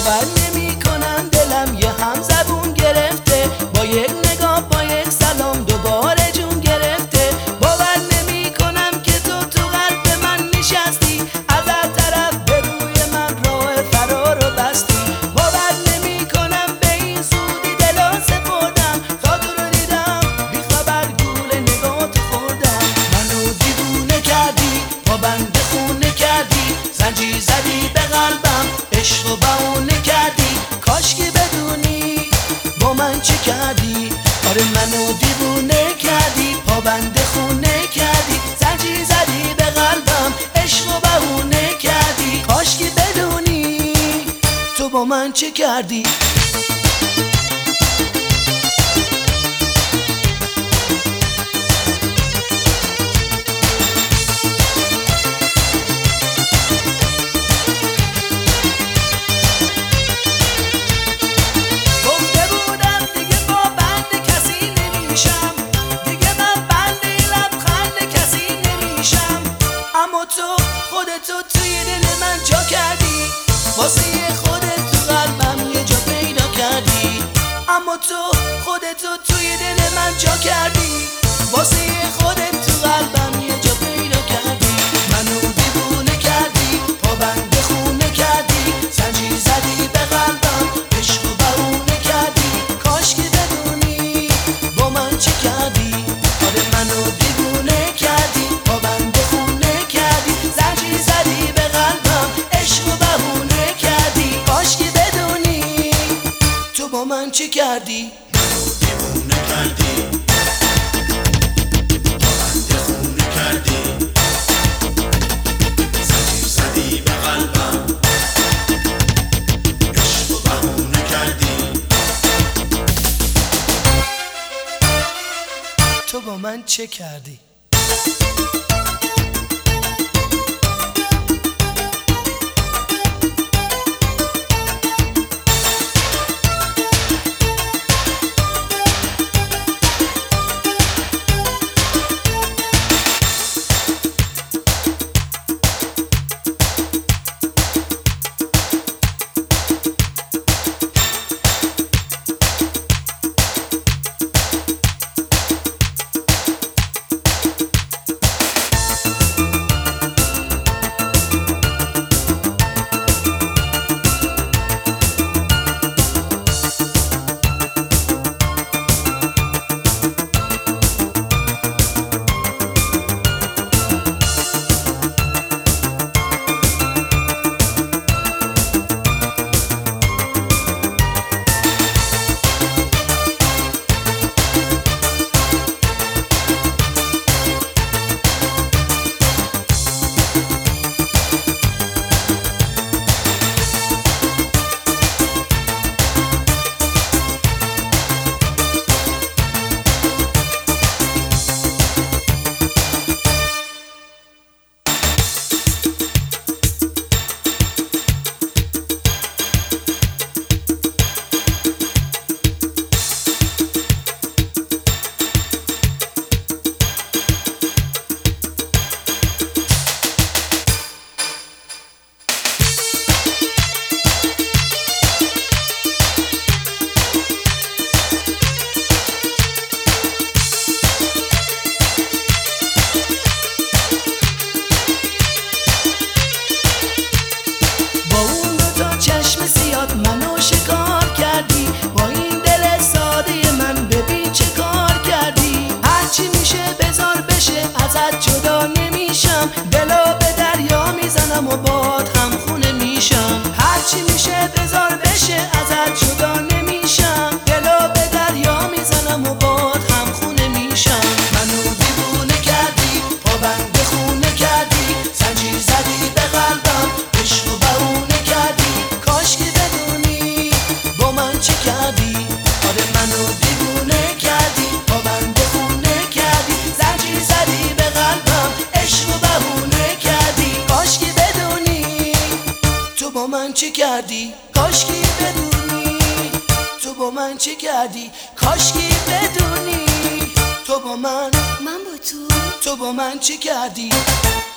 باور نمی کنم دلم یه هم زبون گرفته، با یک نگاه با یک سلام دوباره جون گرفته. باور نمی کنم که تو قلب من نشستی، از هر طرف به روی من راه فرار رو بستی. باور نمی کنم به این زودی دلو سپردم، تا تو رو دیدم بی خبر گول نگات خوردم. منو دیوونه کردی، پابند خونه کردی، زنجیر زدی به قلبم، عشق و بهونه کردی. کاش که بدونی با من چه کردی. آره منو دیوونه کردی، پابند خونه کردی، زنجیر زدی به قلبم، عشق و بهونه کردی. کاش که بدونی تو با من چه کردی. تو خودتو توی دل من جا کردی، واسه خودت تو قلبم یه جا پیدا کردی. اما تو خودتو توی دل من جا کردی، واسه خودت تو قلبم یه جا پیدا کردی. منو دیوونه کردی، پابند خونه کردی، زنجیر زدی به قلبم، عشق و بهونه کردی. کاش که بدونی با من چه کردی. آره منو دیوونه کردی، پابند خونه کردی، زنجیر زدی به قلبم، عشق و بهونه کردی. کاش که بدونی تو با من چه کردی. دیوونه کردی، پابند خونه کردی، زنجیر زدی به قلبم، عشق و بهونه کردی. تو با من چه کردی. منو شکار کردی، با این دل ساده من ببین چه کار کردی. هرچی میشه بذار بشه، ازت جدا نمیشم، دلو به دریا میزنم و باد هم خونه میشم. هرچی میشه بذار بشه، ازت جدا نمیشم، دلو به دریا میزنم و باد هم خونه میشم. منو دیوونه کردی، پابند خونه کردی، زنجیر زدی به قلبم، عشق و بهونه کردی. کاش که بدونی با من چه کردی. آره منو دیوونه کردی، پابند خونه کردی، زنجیر زدی به قلبم، عشق و بهونه کردی. کاش که بدونی تو با من چه کردی. کاش که بدونی تو با من چه کردی. کاش که بدونی تو با من با تو با من چه کردی.